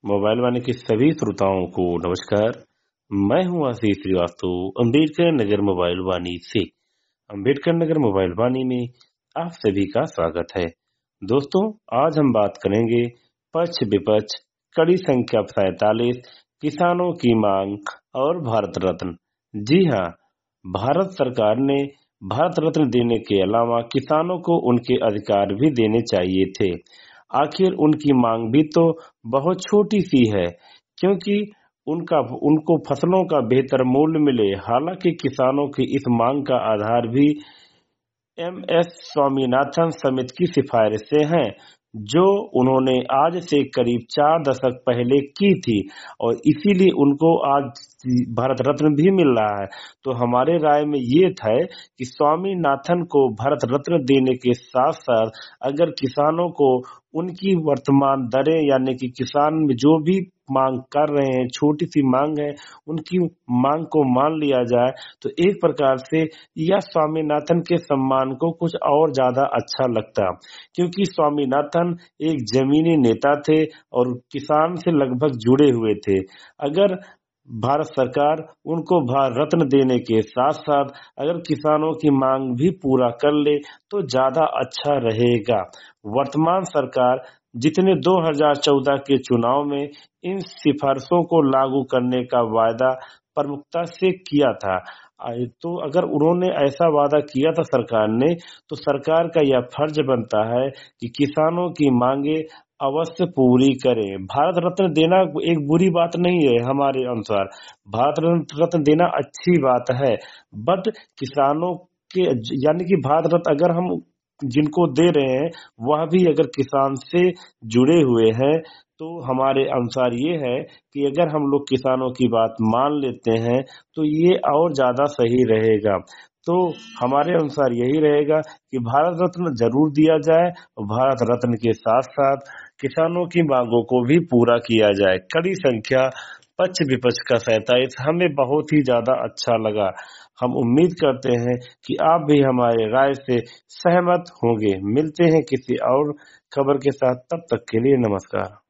Mobile वाणी के सभी श्रोताओं को नमस्कार। मैं हूं आशीष श्रीवास्तव, अम्बेडकर नगर मोबाइल वाणी से। अम्बेडकर नगर मोबाइल वाणी में आप सभी का स्वागत है। दोस्तों, आज हम बात करेंगे पक्ष विपक्ष, कड़ी संख्या 47, किसानों की मांग और भारत रत्न। जी हाँ, भारत सरकार ने भारत रत्न देने के अलावा किसानों को उनके अधिकार भी देने चाहिए थे। आखिर उनकी मांग भी तो बहुत छोटी सी है, क्योंकि उनको फसलों का बेहतर मूल्य मिले। हालांकि किसानों की इस मांग का आधार भी एम.एस. स्वामीनाथन समिति की सिफारिशें हैं, जो उन्होंने आज से करीब 4 दशक पहले की थी, और इसीलिए उनको आज भारत रत्न भी मिल रहा है। तो हमारे राय में ये था कि स्वामीनाथन को भारत रत्न देने के साथ साथ अगर किसानों को उनकी वर्तमान दरें, यानी कि किसान जो भी मांग कर रहे हैं, छोटी सी मांग है, उनकी मांग को मान लिया जाए, तो एक प्रकार से यह स्वामीनाथन के सम्मान को कुछ और ज्यादा अच्छा लगता, क्योंकि स्वामीनाथन एक जमीनी नेता थे और किसान से लगभग जुड़े हुए थे। अगर भारत सरकार उनको भारत रत्न देने के साथ साथ अगर किसानों की मांग भी पूरा कर ले तो ज्यादा अच्छा रहेगा। वर्तमान सरकार जितने 2014 के चुनाव में इन सिफारिशों को लागू करने का वायदा प्रमुखता से किया था, तो अगर उन्होंने ऐसा वादा किया था सरकार ने, तो सरकार का यह फर्ज बनता है कि किसानों की मांगे अवश्य पूरी करें। भारत रत्न देना एक बुरी बात नहीं है, हमारे अनुसार भारत रत्न देना अच्छी बात है, बट किसानों के यानी कि भारत रत्न अगर हम जिनको दे रहे हैं वह भी अगर किसान से जुड़े हुए हैं, तो हमारे अनुसार ये है कि अगर हम लोग किसानों की बात मान लेते हैं तो ये और ज्यादा सही रहेगा। तो हमारे अनुसार यही रहेगा कि भारत रत्न जरूर दिया जाए और भारत रत्न के साथ साथ किसानों की मांगों को भी पूरा किया जाए। कड़ी संख्या पक्ष विपक्ष का 47 हमें बहुत ही ज्यादा अच्छा लगा। हम उम्मीद करते हैं कि आप भी हमारे राय से सहमत होंगे। मिलते हैं किसी और खबर के साथ, तब तक के लिए नमस्कार।